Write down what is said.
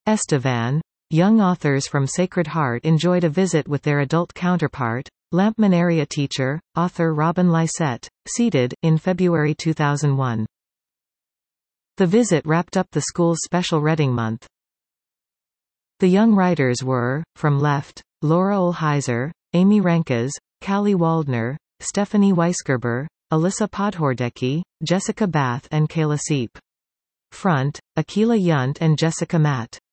Estevan. Young authors from Sacred Heart enjoyed a visit with their adult counterpart, Lampman area teacher, author Robin Lysette, seated, in February 2001. The visit wrapped up the school's special Reading Month. The young writers were, from left, Laura Olheiser, Amy Renkes, Callie Waldner, Stephanie Weisgerber, Alyssa Podhordecki, Jessica Bath and Kayla Seep. Front, Akila Yunt and Jessica Matt.